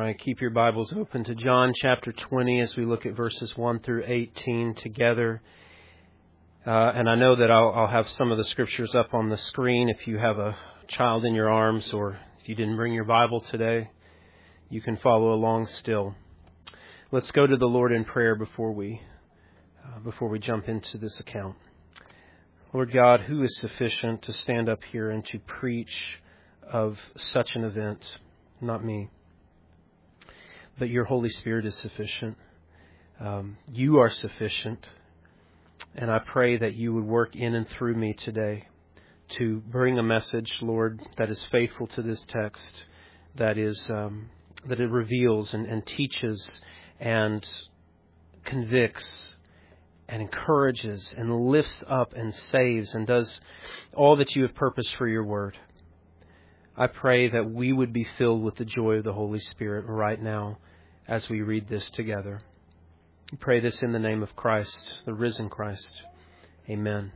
Keep your Bibles open to John chapter 20 as we look at verses 1 through 18 together. And I know that I'll have some of the scriptures up on the screen. If you have a child in your arms or if you didn't bring your Bible today, you can follow along still. Let's go to the Lord in prayer before we jump into this account. Lord God, who is sufficient to stand up here and to preach of such an event? Not me. But your Holy Spirit is sufficient. You are sufficient. And I pray that you would work in and through me today to bring a message, Lord, that is faithful to this text, that it reveals and teaches and convicts and encourages and lifts up and saves and does all that you have purposed for your word. I pray that we would be filled with the joy of the Holy Spirit right now as we read this together. I pray this in the name of Christ, the risen Christ. Amen.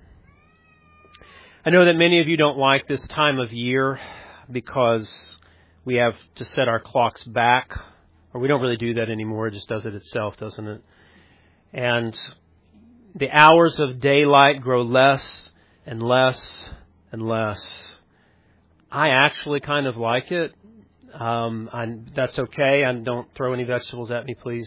I know that many of you don't like this time of year because we have to set our clocks back, or we don't really do that anymore. It just does it itself, doesn't it? And the hours of daylight grow less and less and less. I actually kind of like it. That's okay. And don't throw any vegetables at me, please.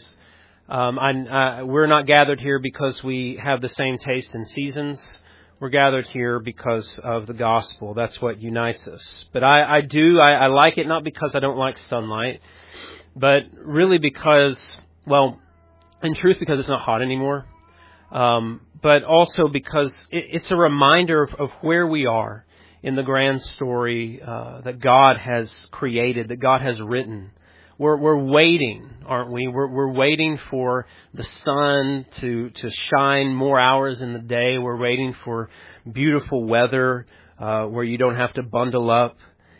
We're not gathered here because we have the same taste in seasons. We're gathered here because of the gospel. That's what unites us. But I like it not because I don't like sunlight, but really because, well, in truth, because it's not hot anymore. But also because it's a reminder of where we are in the grand story that God has created, that God has written. We're waiting, aren't we? We're waiting for the sun to shine more hours in the day. We're waiting for beautiful weather where you don't have to bundle up.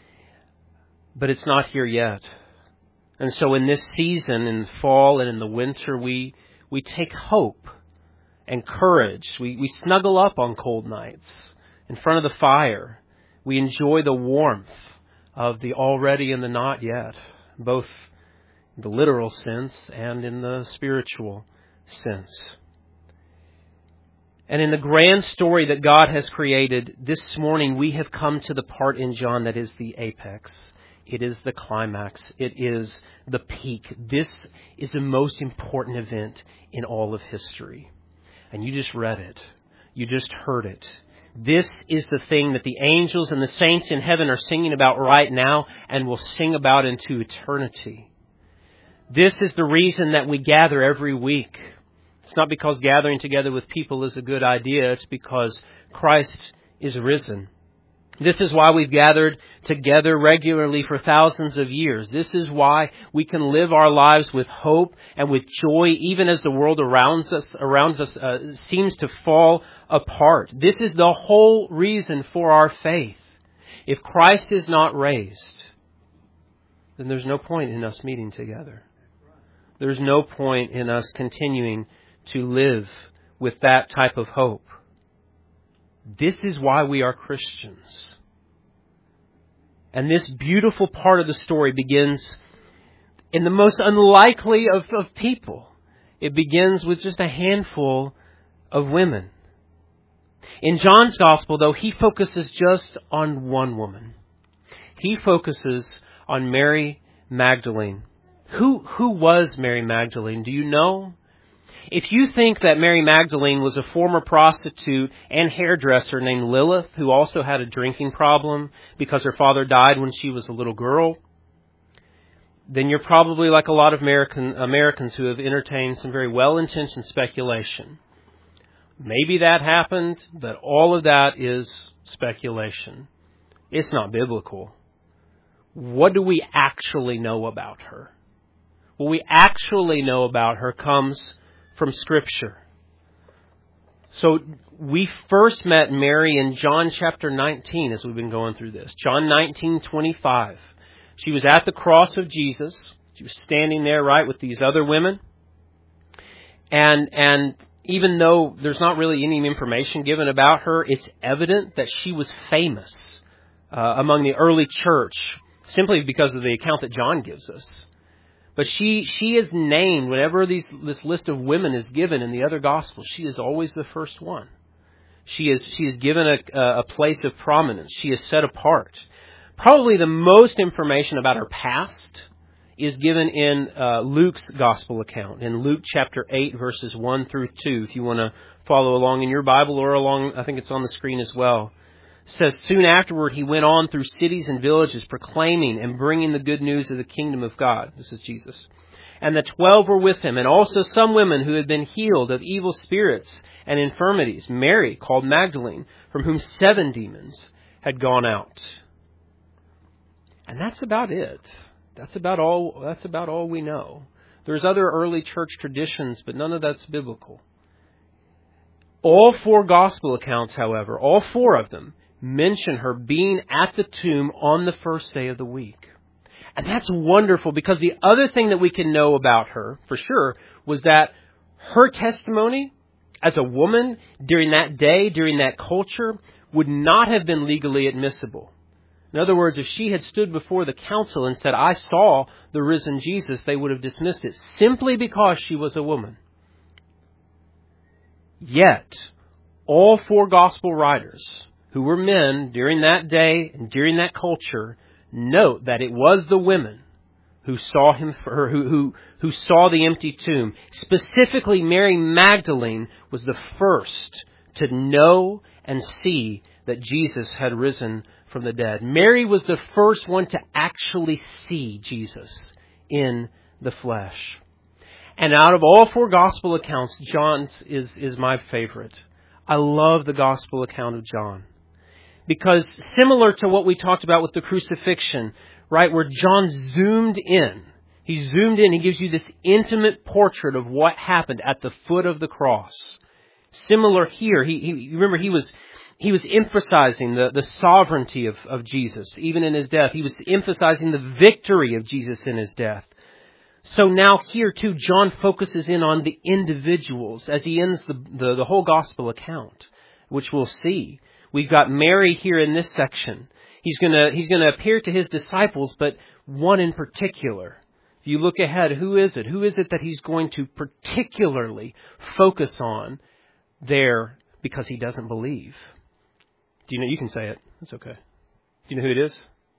But it's not here yet. And so in this season, in the fall and in the winter, we take hope and courage. We snuggle up on cold nights in front of the fire. We enjoy the warmth of the already and the not yet, both in the literal sense and in the spiritual sense. And in the grand story that God has created, this morning we have come to the part in John that is the apex. It is the climax. It is the peak. This is the most important event in all of history. And you just read it. You just heard it. This is the thing that the angels and the saints in heaven are singing about right now and will sing about into eternity. This is the reason that we gather every week. It's not because gathering together with people is a good idea. It's because Christ is risen. This is why we've gathered together regularly for thousands of years. This is why we can live our lives with hope and with joy, even as the world around us seems to fall apart. This is the whole reason for our faith. If Christ is not raised, then there's no point in us meeting together. There's no point in us continuing to live with that type of hope. This is why we are Christians. And this beautiful part of the story begins in the most unlikely of people. It begins with just a handful of women. In John's Gospel, though, he focuses just on one woman. He focuses on Mary Magdalene. Who was Mary Magdalene? Do you know? If you think that Mary Magdalene was a former prostitute and hairdresser named Lilith, who also had a drinking problem because her father died when she was a little girl, then you're probably like a lot of Americans who have entertained some very well-intentioned speculation. Maybe that happened, but all of that is speculation. It's not biblical. What do we actually know about her? What we actually know about her comes from Scripture. So we first met Mary in John chapter 19 as we've been going through this. John 19:25. She was at the cross of Jesus. She was standing there, right, with these other women. And even though there's not really any information given about her, it's evident that she was famous among the early church simply because of the account that John gives us. But she is named, whenever this list of women is given in the other Gospels, she is always the first one. She is given a place of prominence. She is set apart. Probably the most information about her past is given in Luke's Gospel account, in Luke chapter 8, verses 1 through 2, if you want to follow along in your Bible or along, I think it's on the screen as well. It says, soon afterward he went on through cities and villages, proclaiming and bringing the good news of the kingdom of God. This is Jesus. And the 12 were with him, and also some women who had been healed of evil spirits and infirmities. Mary, called Magdalene, from whom 7 demons had gone out. And that's about it. That's about all we know. There's other early church traditions, but none of that's biblical. All 4 gospel accounts, however, all 4 of them, mention her being at the tomb on the first day of the week. And that's wonderful, because the other thing that we can know about her, for sure, was that her testimony as a woman during that day, during that culture, would not have been legally admissible. In other words, if she had stood before the council and said, I saw the risen Jesus, they would have dismissed it simply because she was a woman. Yet, all 4 gospel writers who were men during that day and during that culture note that it was the women who saw him, who saw the empty tomb. Specifically, Mary Magdalene was the first to know and see that Jesus had risen from the dead. Mary was the first one to actually see Jesus in the flesh. And out of all 4 gospel accounts, John's is my favorite. I love the gospel account of John. Because similar to what we talked about with the crucifixion, right, where John zoomed in. He gives you this intimate portrait of what happened at the foot of the cross. Similar here, remember he was emphasizing the sovereignty of Jesus, even in his death. He was emphasizing the victory of Jesus in his death. So now here too, John focuses in on the individuals as he ends the whole gospel account, which we'll see. We've got Mary here in this section. He's going to appear to his disciples, but one in particular. If you look ahead, who is it? Who is it that he's going to particularly focus on there because he doesn't believe? Do you know? You can say it. That's okay. Do you know who it is?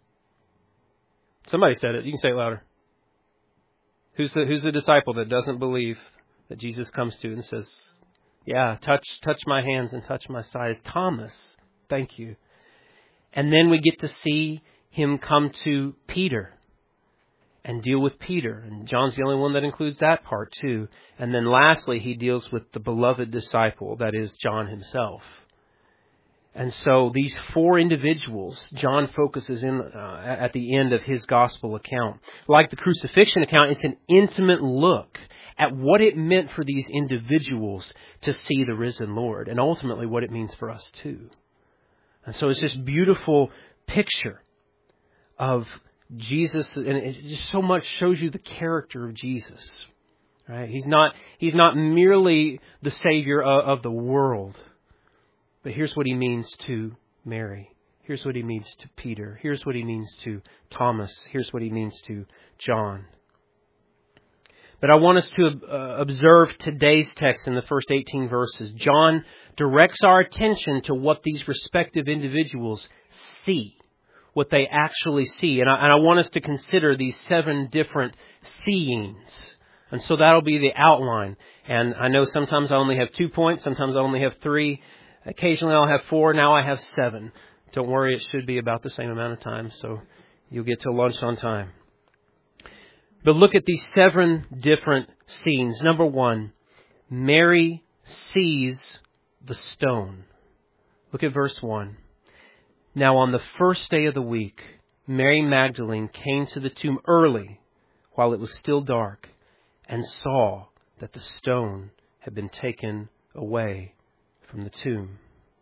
Somebody said it. You can say it louder. Who's the disciple that doesn't believe that Jesus comes to and says, yeah, touch my hands and touch my side? It's Thomas. Thank you. And then we get to see him come to Peter and deal with Peter. And John's the only one that includes that part too. And then lastly, he deals with the beloved disciple, that is John himself. And so these 4 individuals, John focuses in at the end of his gospel account. Like the crucifixion account, it's an intimate look at what it meant for these individuals to see the risen Lord, and ultimately what it means for us too. And so it's this beautiful picture of Jesus, and it just so much shows you the character of Jesus. Right? He's not merely the Savior of the world. But here's what he means to Mary. Here's what he means to Peter. Here's what he means to Thomas. Here's what he means to John. But I want us to observe today's text in the first 18 verses. John directs our attention to what these respective individuals see, what they actually see. And I want us to consider these 7 different seeings. And so that'll be the outline. And I know sometimes I only have 2 points, sometimes I only have 3. Occasionally I'll have 4, now I have 7. Don't worry, it should be about the same amount of time, so you'll get to lunch on time. But look at these 7 different scenes. Number 1, Mary sees the stone. Look at verse 1. Now on the first day of the week, Mary Magdalene came to the tomb early, while it was still dark, and saw that the stone had been taken away from the tomb.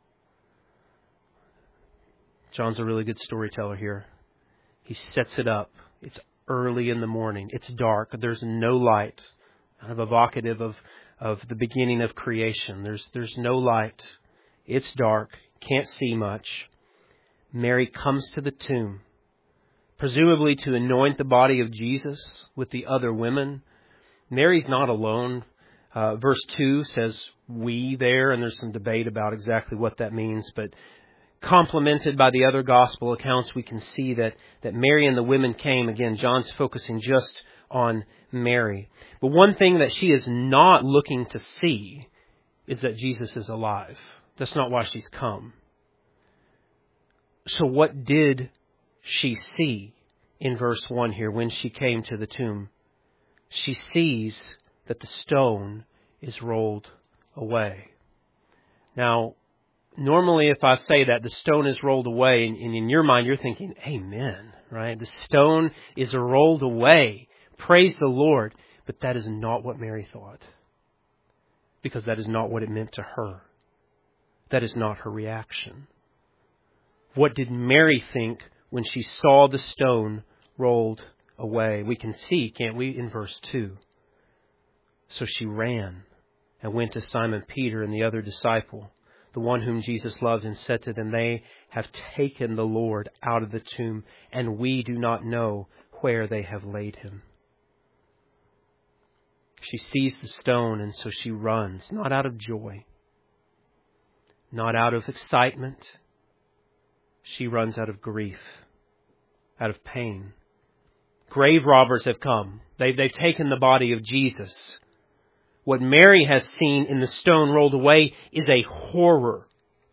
John's a really good storyteller here. He sets it up. It's early in the morning. It's dark. There's no light. Kind of evocative of the beginning of creation. There's no light. It's dark. Can't see much. Mary comes to the tomb presumably to anoint the body of Jesus with the other women. Mary's not alone. Verse 2 says we there, and there's some debate about exactly what that means, but complemented by the other gospel accounts, we can see that Mary and the women came. Again, John's focusing just on Mary. But one thing that she is not looking to see is that Jesus is alive. That's not why she's come. So what did she see in verse 1 here when she came to the tomb? She sees that the stone is rolled away. Now, normally if I say that the stone is rolled away, and in your mind you're thinking, amen, right? The stone is rolled away. Praise the Lord. But that is not what Mary thought. Because that is not what it meant to her. That is not her reaction. What did Mary think when she saw the stone rolled away? We can see, can't we, in verse 2. So she ran and went to Simon Peter and the other disciple, the one whom Jesus loved, and said to them, they have taken the Lord out of the tomb, and we do not know where they have laid him. She sees the stone, and so she runs, not out of joy, not out of excitement. She runs out of grief, out of pain. Grave robbers have come. They've taken the body of Jesus. What Mary has seen in the stone rolled away is a horror.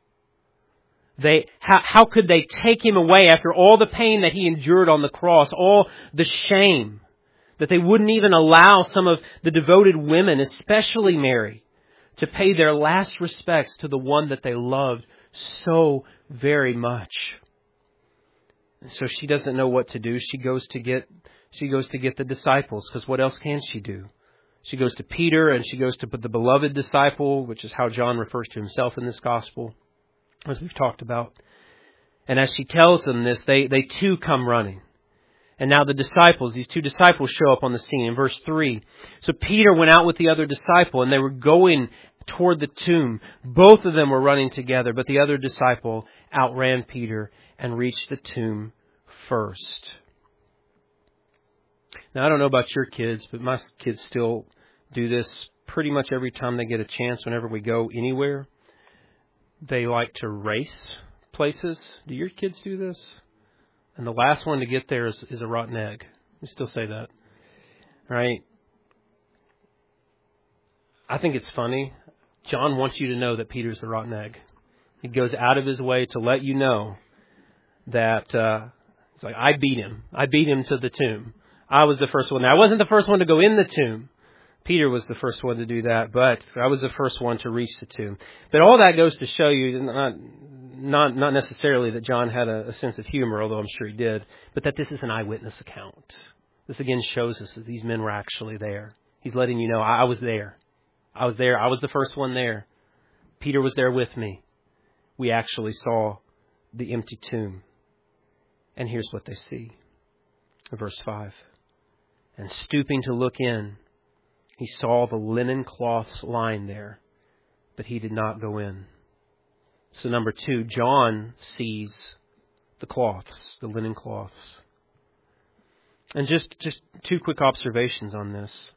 How could they take him away after all the pain that he endured on the cross, all the shame, that they wouldn't even allow some of the devoted women, especially Mary, to pay their last respects to the one that they loved so very much. And so she doesn't know what to do. She goes to get the disciples, because what else can she do? She goes to Peter, and she goes to the beloved disciple, which is how John refers to himself in this gospel, as we've talked about. And as she tells them this, they too come running. And now these two disciples show up on the scene in verse 3. So Peter went out with the other disciple, and they were going toward the tomb. Both of them were running together, but the other disciple outran Peter and reached the tomb first. Now, I don't know about your kids, but my kids still do this pretty much every time they get a chance. Whenever we go anywhere, they like to race places. Do your kids do this? And the last one to get there is a rotten egg. We still say that, right? I think it's funny. John wants you to know that Peter's the rotten egg. He goes out of his way to let you know that it's like, I beat him. I beat him to the tomb. I was the first one. Now, I wasn't the first one to go in the tomb. Peter was the first one to do that, but I was the first one to reach the tomb. But all that goes to show you, not necessarily that John had a sense of humor, although I'm sure he did, but that this is an eyewitness account. This again shows us that these men were actually there. He's letting you know, I was there. I was there. I was the first one there. Peter was there with me. We actually saw the empty tomb. And here's what they see. Verse 5. And stooping to look in, he saw the linen cloths lying there, but he did not go in. So number 2, John sees the cloths, the linen cloths. And just 2 quick observations on this.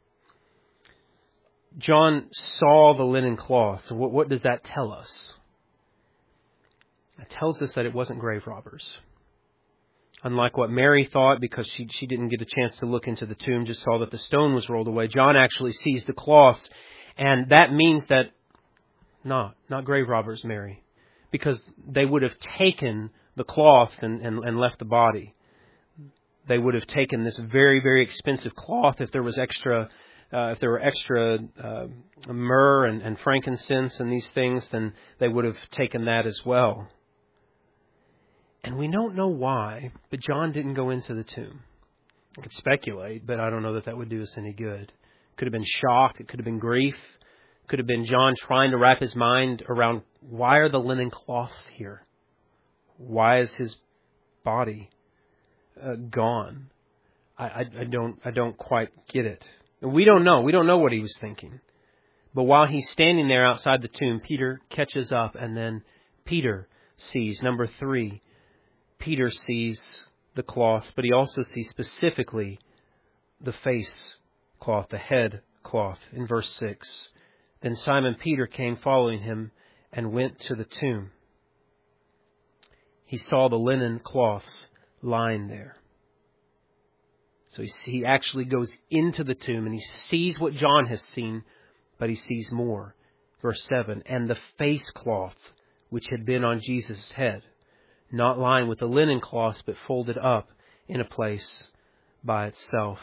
John saw the linen cloths. So what does that tell us? It tells us that it wasn't grave robbers. Unlike what Mary thought, because she didn't get a chance to look into the tomb, just saw that the stone was rolled away. John actually sees the cloths, and that means that not grave robbers, Mary, because they would have taken the cloths and left the body. They would have taken this very, very expensive cloth if there was extra. If there were extra myrrh and frankincense and these things, then they would have taken that as well. And we don't know why, but John didn't go into the tomb. I could speculate, but I don't know that would do us any good. It could have been shock. It could have been grief. It could have been John trying to wrap his mind around, why are the linen cloths here? Why is his body gone? I don't quite get it. We don't know. We don't know what he was thinking. But while he's standing there outside the tomb, Peter catches up, and then Peter sees. Number 3, Peter sees the cloth, but he also sees specifically the face cloth, the head cloth. In verse 6, then Simon Peter came following him and went to the tomb. He saw the linen cloths lying there. So he actually goes into the tomb and he sees what John has seen, but he sees more. Verse 7, and the face cloth which had been on Jesus' head, not lying with the linen cloth, but folded up in a place by itself.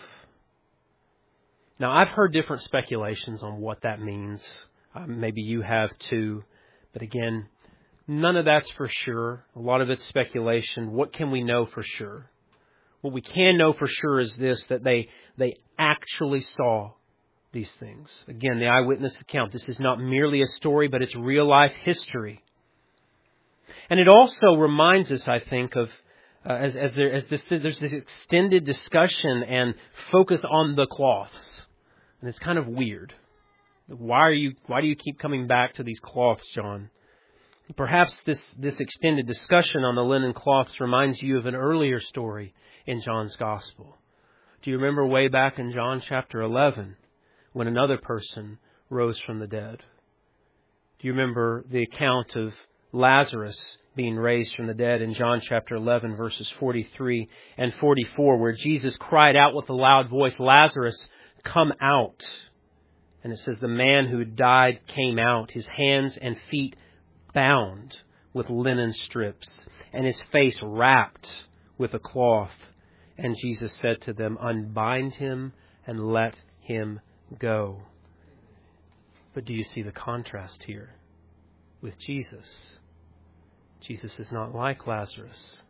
Now, I've heard different speculations on what that means. Maybe you have too. But again, none of that's for sure. A lot of it's speculation. What can we know for sure? What we can know for sure is this, that they actually saw these things. Again, the eyewitness account. This is not merely a story, but it's real life history. And it also reminds us, I think, of there's this extended discussion and focus on the cloths. And it's kind of weird. Why do you keep coming back to these cloths, John? Perhaps this extended discussion on the linen cloths reminds you of an earlier story in John's Gospel. Do you remember way back in John chapter 11 when another person rose from the dead? Do you remember the account of Lazarus being raised from the dead in John chapter 11 verses 43 and 44, where Jesus cried out with a loud voice, Lazarus, come out. And it says the man who died came out, his hands and feet bound with linen strips, and his face wrapped with a cloth. And Jesus said to them, unbind him and let him go. But do you see the contrast here with Jesus? Jesus is not like Lazarus.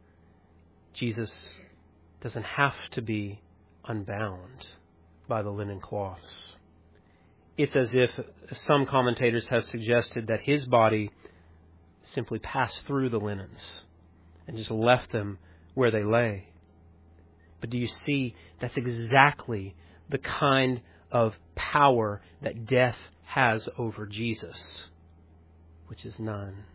Jesus doesn't have to be unbound by the linen cloths. It's as if some commentators have suggested that his body simply passed through the linens and just left them where they lay. But do you see, that's exactly the kind of power that death has over Jesus, which is none.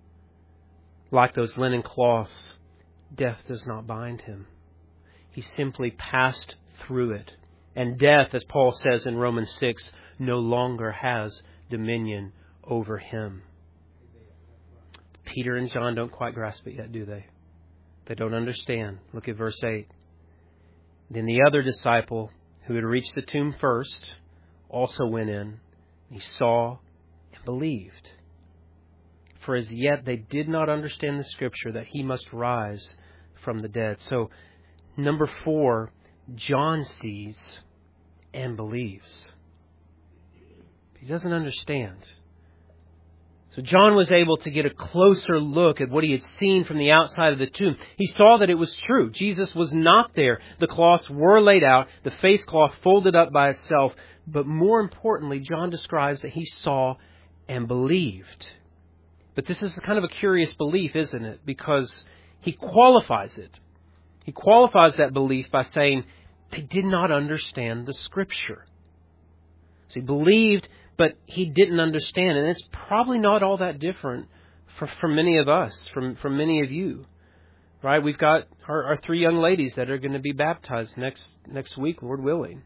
Like those linen cloths, death does not bind him. He simply passed through it. And death, as Paul says in Romans 6, no longer has dominion over him. Peter and John don't quite grasp it yet, do they? They don't understand. Look at verse 8. Then the other disciple who had reached the tomb first also went in. He saw and believed. For as yet they did not understand the scripture that he must rise from the dead. So, number 4, John sees and believes. He doesn't understand. So John was able to get a closer look at what he had seen from the outside of the tomb. He saw that it was true. Jesus was not there. The cloths were laid out, the face cloth folded up by itself. But more importantly, John describes that he saw and believed. But this is kind of a curious belief, isn't it? Because he qualifies it. He qualifies that belief by saying they did not understand the scripture. So he believed, but he didn't understand. And it's probably not all that different from many of us, from many of you. Right? We've got our 3 young ladies that are going to be baptized next week, Lord willing.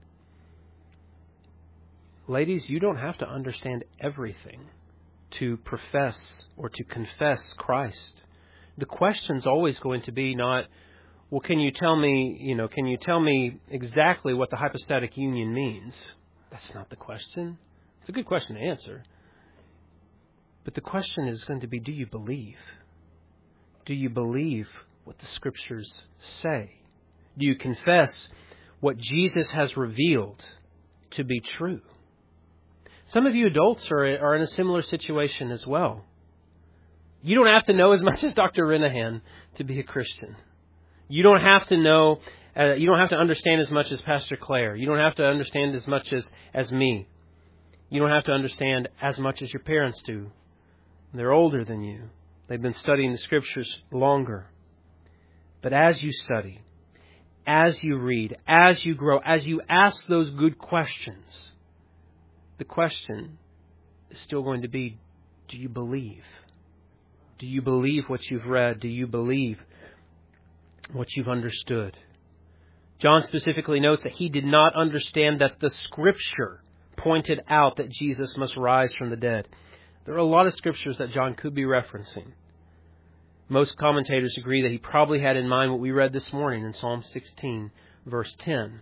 Ladies, you don't have to understand everything to profess or to confess Christ. The question's always going to be not, well, can you tell me exactly what the hypostatic union means? That's not the question. It's a good question to answer. But the question is going to be, do you believe? Do you believe what the scriptures say? Do you confess what Jesus has revealed to be true? Some of you adults are in a similar situation as well. You don't have to know as much as Dr. Renahan to be a Christian. You don't have to know, you don't have to understand as much as Pastor Claire. You don't have to understand as much as me. You don't have to understand as much as your parents do. They're older than you. They've been studying the scriptures longer. But as you study, as you read, as you grow, as you ask those good questions, the question is still going to be, do you believe? Do you believe what you've read? Do you believe what you've understood. John specifically notes that he did not understand that the Scripture pointed out that Jesus must rise from the dead. There are a lot of Scriptures that John could be referencing. Most commentators agree that he probably had in mind what we read this morning in Psalm 16, verse 10,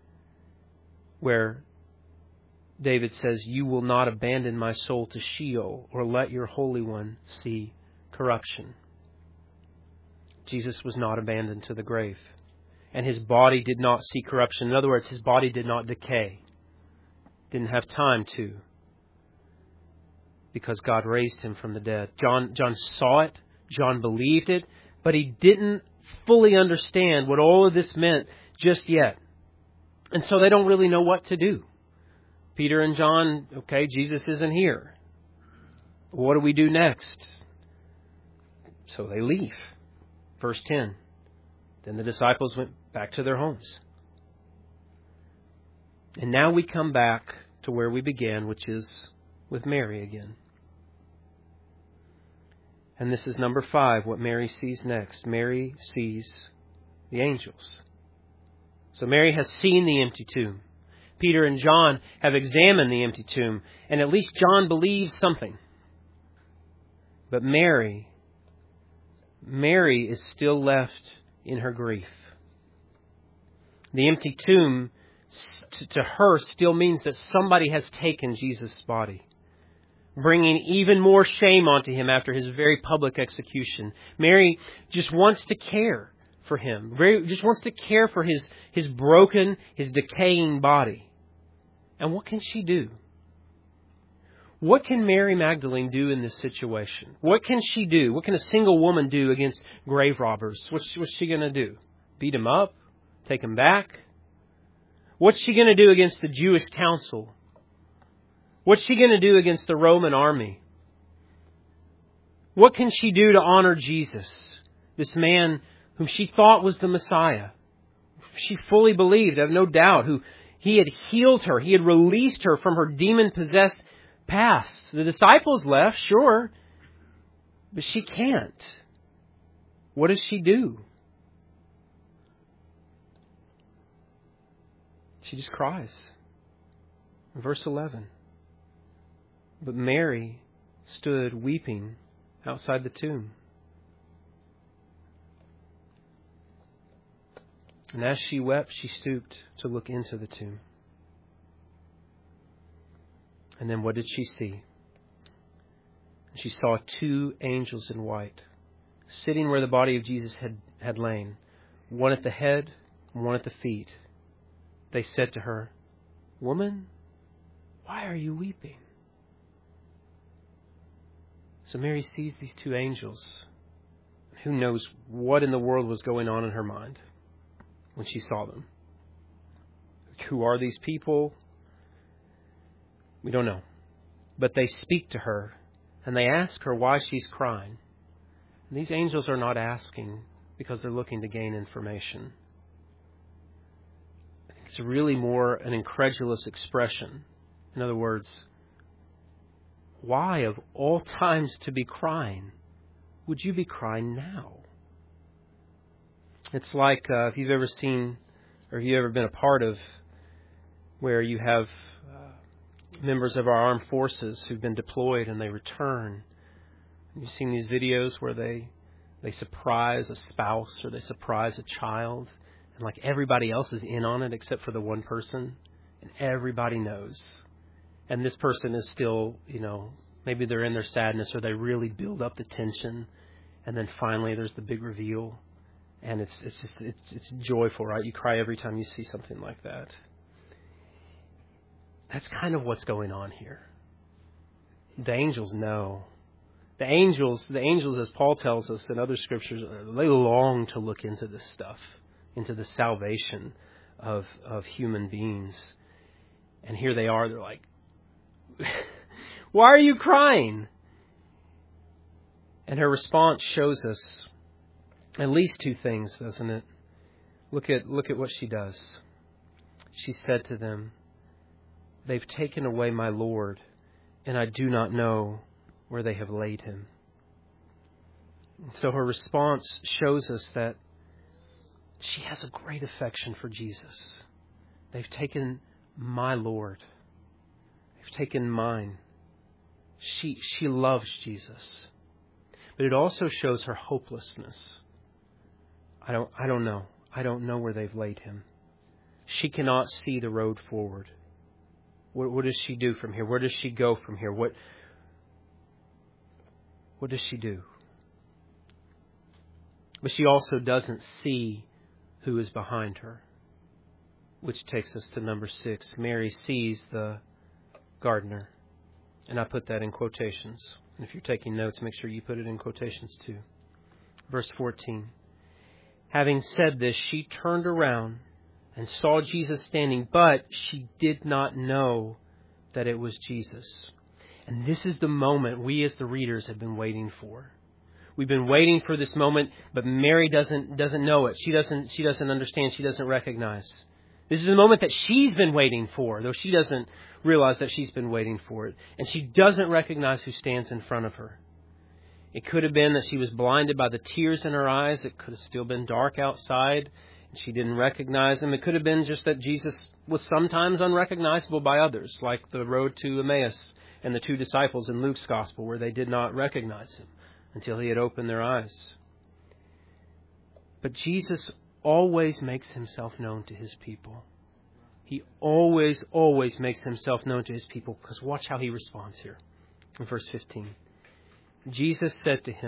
where David says, "You will not abandon my soul to Sheol, or let your Holy One see corruption." Jesus was not abandoned to the grave. And His body did not see corruption. In other words, His body did not decay. Didn't have time to. Because God raised Him from the dead. John saw it. John believed it. But he didn't fully understand what all of this meant just yet. And so they don't really know what to do. Peter and John, okay, Jesus isn't here. What do we do next? So they leave. Verse 10. Then the disciples went back to their homes. And now we come back to where we began, which is with Mary again. And this is number 5, what Mary sees next. Mary sees the angels. So Mary has seen the empty tomb. Peter and John have examined the empty tomb. And at least John believes something. But Mary is still left in her grief. The empty tomb to her still means that somebody has taken Jesus' body, bringing even more shame onto Him after His very public execution. Mary just wants to care for Him. Just wants to care for His broken, His decaying body. And what can she do? What can Mary Magdalene do in this situation? What can she do? What can a single woman do against grave robbers? What's she going to do? Beat them up? Take them back? What's she going to do against the Jewish council? What's she going to do against the Roman army? What can she do to honor Jesus, this man whom she thought was the Messiah? She fully believed, I have no doubt, who He had healed her. He had released her from her demon-possessed past. The disciples left, sure, but she can't. What does she do? She just cries. Verse 11. But Mary stood weeping outside the tomb. And as she wept, she stooped to look into the tomb. And then what did she see? She saw 2 angels in white, sitting where the body of Jesus had lain, one at the head and one at the feet. They said to her, "Woman, why are you weeping?" So Mary sees these 2 angels. Who knows what in the world was going on in her mind when she saw them? Who are these people? We don't know. But they speak to her and they ask her why she's crying. And these angels are not asking because they're looking to gain information. I think it's really more an incredulous expression. In other words, why of all times to be crying would you be crying now? It's like if you've ever seen or if you've ever been a part of where you have members of our armed forces who've been deployed and they return. You've seen these videos where they surprise a spouse or they surprise a child, and like everybody else is in on it except for the one person, and everybody knows. And this person is still, maybe they're in their sadness or they really build up the tension, and then finally there's the big reveal, and it's joyful, right? You cry every time you see something like that. That's kind of what's going on here. The angels know. The angels, as Paul tells us in other scriptures, they long to look into this stuff, into the salvation of human beings. And here they are, they're like, "Why are you crying?" And her response shows us at least 2 things, doesn't it? Look at what she does. She said to them, "They've taken away my Lord, and I do not know where they have laid Him." So her response shows us that She has a great affection for Jesus. They've taken my Lord. They've taken mine. She loves Jesus. But it also shows her hopelessness. I don't know. I don't know where they've laid him. She cannot see the road forward. What does she do from here? Where does she go from here? What does she do? But she also doesn't see who is behind her. Which takes us to number 6. Mary sees the gardener. And I put that in quotations. And if you're taking notes, make sure you put it in quotations too. Verse 14. Having said this, she turned around and saw Jesus standing, but she did not know that it was Jesus. And this is the moment we as the readers have been waiting for. We've been waiting for this moment, but Mary doesn't know it. She doesn't understand. She doesn't recognize. This is the moment that she's been waiting for, though she doesn't realize that she's been waiting for it. And she doesn't recognize who stands in front of her. It could have been that she was blinded by the tears in her eyes. It could have still been dark outside, and she didn't recognize him. It could have been just that Jesus was sometimes unrecognizable by others, like the road to Emmaus and the 2 disciples in Luke's Gospel, where they did not recognize him until he had opened their eyes. But Jesus always makes himself known to his people. He always makes himself known to his people, because watch how he responds here. In verse 15. Jesus said to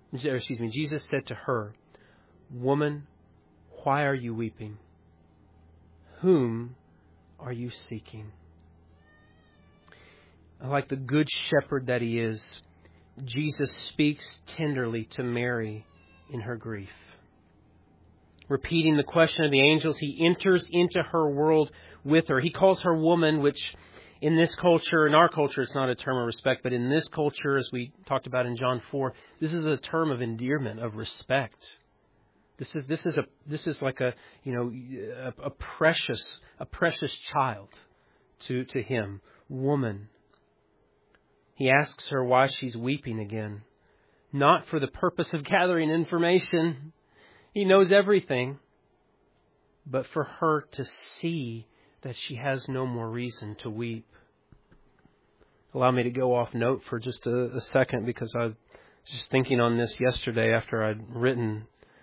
her, "Woman, why are you weeping? Whom are you seeking?" Like the good shepherd that he is, Jesus speaks tenderly to Mary in her grief. Repeating the question of the angels, he enters into her world with her. He calls her woman, which in this culture, in our culture, it's not a term of respect, but in this culture, as we talked about in John 4, this is a term of endearment, of respect. This is like a precious child to him, woman. He asks her why she's weeping again, not for the purpose of gathering information. He knows everything, but for her to see that she has no more reason to weep. Allow me to go off note for just a second, because I was just thinking on this yesterday after I'd written.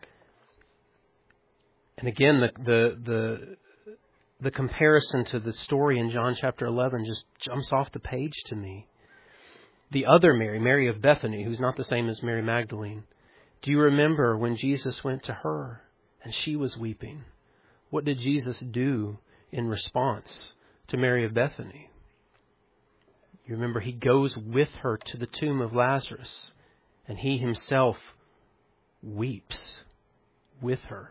And again, the comparison to the story in John chapter 11 just jumps off the page to me. The other Mary, Mary of Bethany, who's not the same as Mary Magdalene. Do you remember when Jesus went to her and she was weeping? What did Jesus do in response to Mary of Bethany? You remember he goes with her to the tomb of Lazarus, and he himself weeps with her.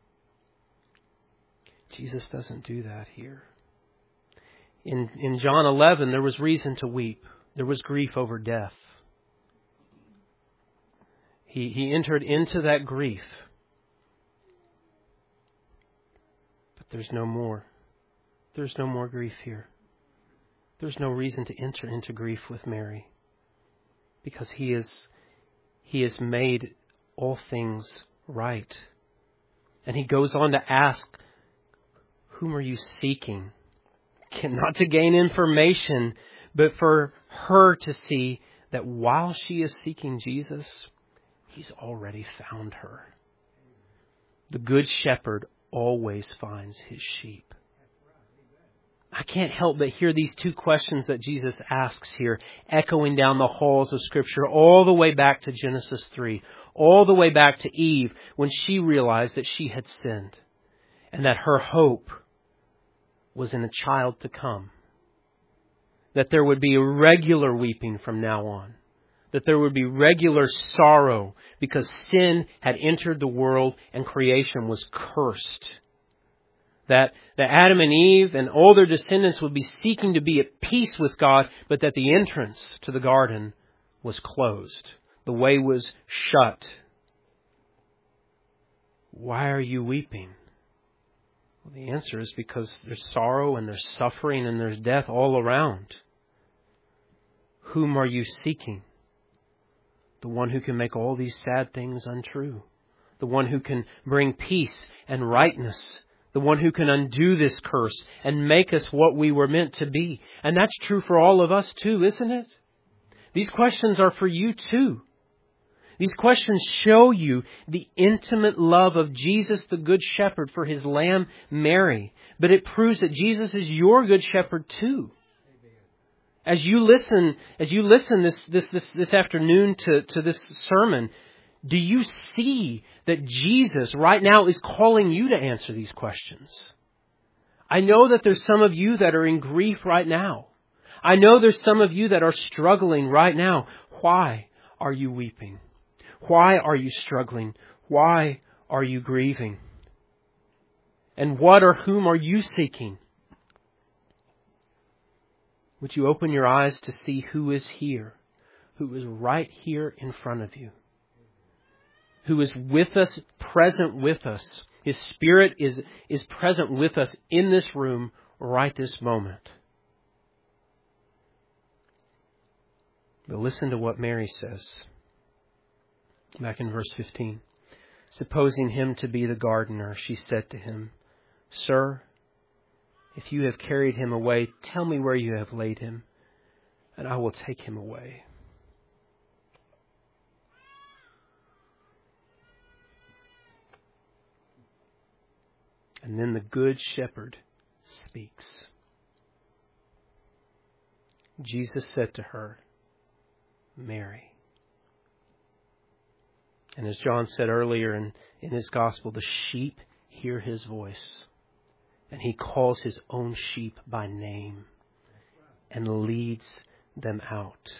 Jesus doesn't do that here. In John 11, there was reason to weep. There was grief over death. He entered into that grief. But there's no more. There's no more grief here. There's no reason to enter into grief with Mary, because he has made all things right. And he goes on to ask, whom are you seeking? Not to gain information, but for her to see that while she is seeking Jesus, he's already found her. The good shepherd always finds his sheep. I can't help but hear these 2 questions that Jesus asks here, echoing down the halls of Scripture, all the way back to Genesis 3, all the way back to Eve, when she realized that she had sinned, and that her hope was in a child to come. That there would be regular weeping from now on. That there would be regular sorrow, because sin had entered the world and creation was cursed. That Adam and Eve and all their descendants would be seeking to be at peace with God, but that the entrance to the garden was closed. The way was shut. Why are you weeping? Well, the answer is because there's sorrow and there's suffering and there's death all around. Whom are you seeking? The one who can make all these sad things untrue. the one who can bring peace and rightness, the one who can undo this curse and make us what we were meant to be. And that's true for all of us too, isn't it? These questions are for you too. These questions show you the intimate love of Jesus, the Good Shepherd, for His Lamb, Mary. But it proves that Jesus is your Good Shepherd too. As you listen this afternoon to this sermon, do you see that Jesus right now is calling you to answer these questions? I know that there's some of you that are in grief right now. I know there's some of you that are struggling right now. Why are you weeping? Why are you struggling? Why are you grieving? And what or whom are you seeking? Would you open your eyes to see who is here, who is right here in front of you, who is with us, present with us. His Spirit is present with us in this room right this moment. But listen to what Mary says. Back in verse 15. Supposing him to be the gardener, she said to him, Sir, if you have carried him away, tell me where you have laid him, and I will take him away. And then the Good Shepherd speaks. Jesus said to her, Mary. And as John said earlier in his gospel, the sheep hear his voice. And he calls his own sheep by name and leads them out.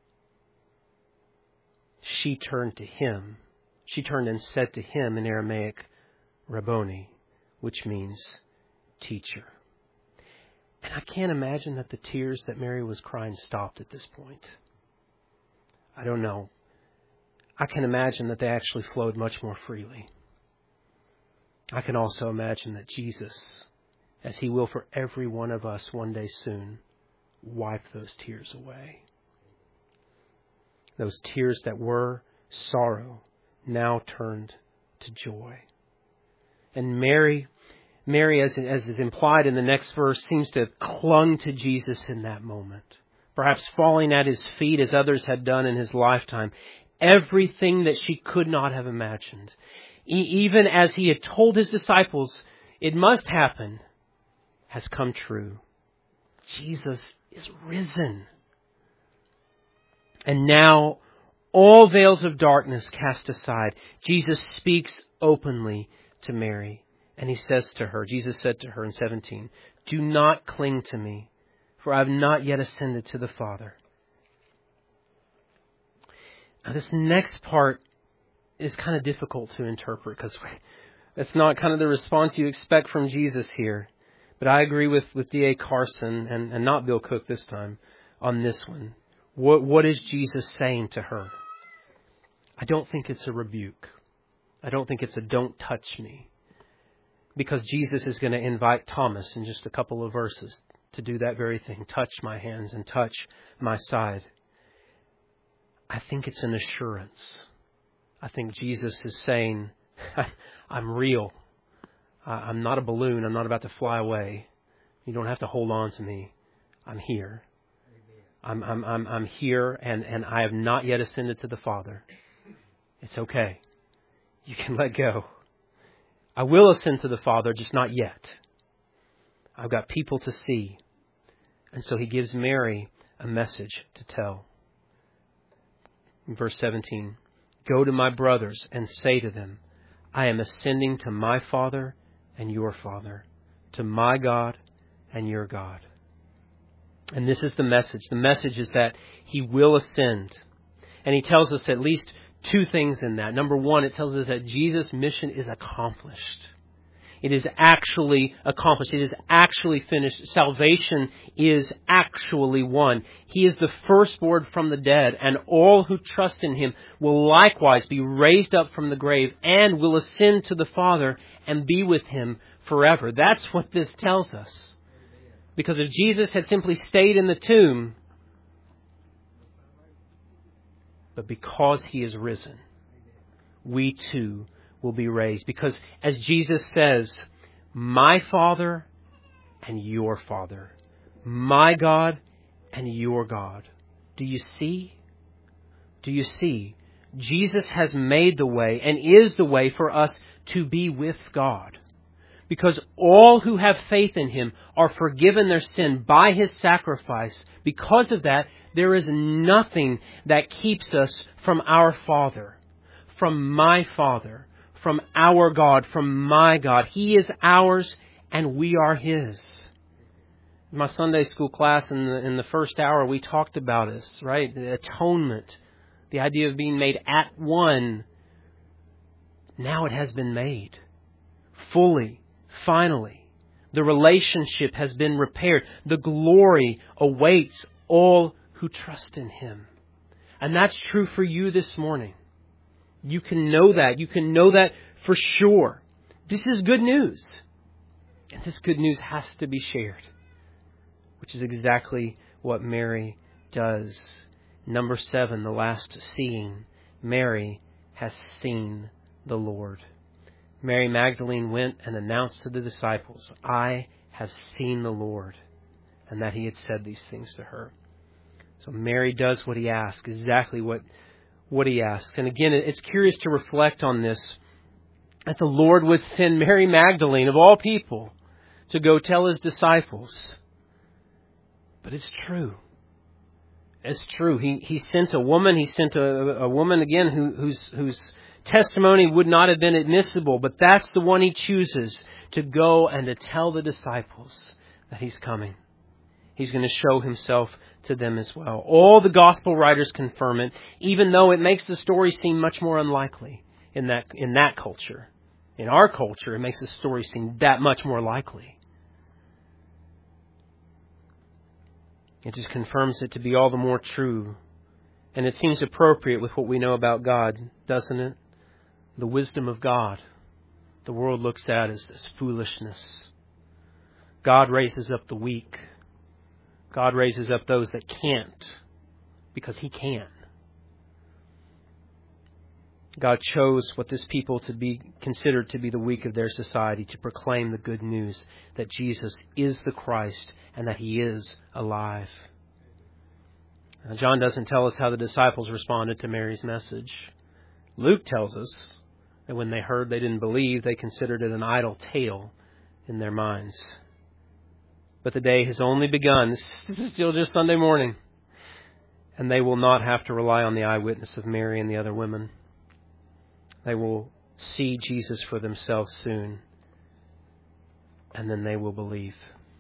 She turned to him. She turned and said to him in Aramaic, Rabboni, which means teacher. And I can't imagine that the tears that Mary was crying stopped at this point. I don't know. I can imagine that they actually flowed much more freely. I can also imagine that Jesus, as He will for every one of us one day soon, wipe those tears away. Those tears that were sorrow now turned to joy. And Mary, as is implied in the next verse, seems to have clung to Jesus in that moment. Perhaps falling at His feet as others had done in His lifetime. Everything that she could not have imagined. Even as He had told His disciples, it must happen, has come true. Jesus is risen. And now, all veils of darkness cast aside. Jesus speaks openly to Mary. And He says to her, Jesus said to her in 17, Do not cling to me, for I have not yet ascended to the Father. Now, this next part is kind of difficult to interpret because that's not kind of the response you expect from Jesus here. But I agree with D.A. Carson and not Bill Cook this time on this one. What is Jesus saying to her? I don't think it's a rebuke. I don't think it's a don't touch me. Because Jesus is going to invite Thomas in just a couple of verses to do that very thing. Touch my hands and touch my side. I think it's an assurance. I think Jesus is saying, I'm real. I'm not a balloon. I'm not about to fly away. You don't have to hold on to me. I'm here. I'm here and I have not yet ascended to the Father. It's okay. You can let go. I will ascend to the Father, just not yet. I've got people to see. And so He gives Mary a message to tell. In verse 17, Go to my brothers and say to them, I am ascending to my Father and your Father, to my God and your God. And this is the message. The message is that He will ascend. And He tells us at least two things in that. Number one, it tells us that Jesus' mission is accomplished. It is actually accomplished. It is actually finished. Salvation is actually won. He is the firstborn from the dead, and all who trust in Him will likewise be raised up from the grave and will ascend to the Father and be with Him forever. That's what this tells us. Because if Jesus had simply stayed in the tomb, but because He is risen, we too will be raised. Because as Jesus says, my Father and your Father, my God and your God. Do you see? Do you see? Jesus has made the way and is the way for us to be with God. Because all who have faith in Him are forgiven their sin by His sacrifice. Because of that, there is nothing that keeps us from our Father, from my Father, from our God, from my God. He is ours and we are His. In my Sunday school class in the first hour, we talked about this, right? The atonement, the idea of being made at one. Now it has been made fully, finally. The relationship has been repaired. The glory awaits all who trust in Him. And that's true for you this morning. You can know that. You can know that for sure. This is good news. And this good news has to be shared, which is exactly what Mary does. Number 7, the last seeing. Mary has seen the Lord. Mary Magdalene went and announced to the disciples, I have seen the Lord, and that He had said these things to her. So Mary does what He asks, exactly what He asks. And again, it's curious to reflect on this, that the Lord would send Mary Magdalene, of all people, to go tell His disciples. But it's true. It's true. He sent a woman. He sent a woman again whose testimony would not have been admissible. But that's the one He chooses to go and to tell the disciples that He's coming. He's going to show Himself to them as well. All the gospel writers confirm it, even though it makes the story seem much more unlikely in that culture. In our culture, it makes the story seem that much more likely. It just confirms it to be all the more true. And it seems appropriate with what we know about God, doesn't it? The wisdom of God. The world looks at as foolishness. God raises up the weak. God raises up those that can't, because He can. God chose what this people to be considered to be the weak of their society to proclaim the good news that Jesus is the Christ and that He is alive. Now, John doesn't tell us how the disciples responded to Mary's message. Luke tells us that when they heard, they didn't believe. They considered it an idle tale in their minds. But the day has only begun. This is still just Sunday morning. And they will not have to rely on the eyewitness of Mary and the other women. They will see Jesus for themselves soon. And then they will believe.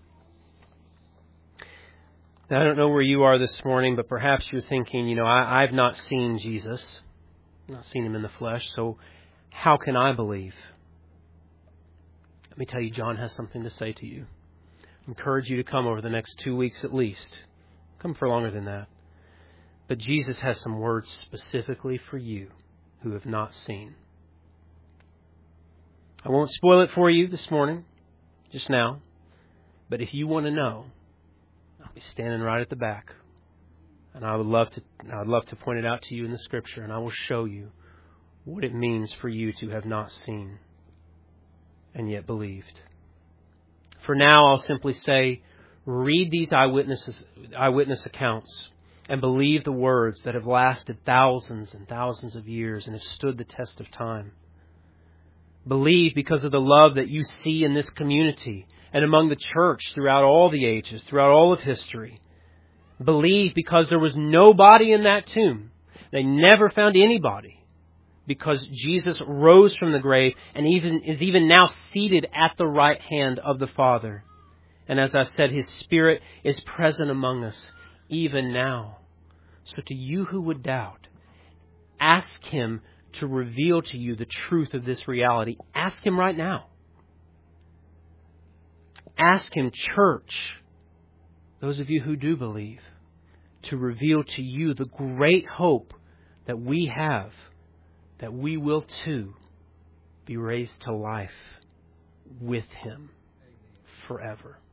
Now, I don't know where you are this morning, but perhaps you're thinking, I've not seen Jesus. I've not seen Him in the flesh, so how can I believe? Let me tell you, John has something to say to you. I encourage you to come over the next 2 weeks at least. Come for longer than that. But Jesus has some words specifically for you who have not seen. I won't spoil it for you this morning, just now. But if you want to know, I'll be standing right at the back. And I would love to point it out to you in the Scripture, and I will show you what it means for you to have not seen and yet believed. For now, I'll simply say, read these eyewitness accounts and believe the words that have lasted thousands and thousands of years and have stood the test of time. Believe because of the love that you see in this community and among the church throughout all the ages, throughout all of history. Believe because there was nobody in that tomb. They never found anybody. Because Jesus rose from the grave and is even now seated at the right hand of the Father. And as I said, His Spirit is present among us even now. So to you who would doubt, ask Him to reveal to you the truth of this reality. Ask Him right now. Ask Him, church, those of you who do believe, to reveal to you the great hope that we have, that we will too be raised to life with Him forever.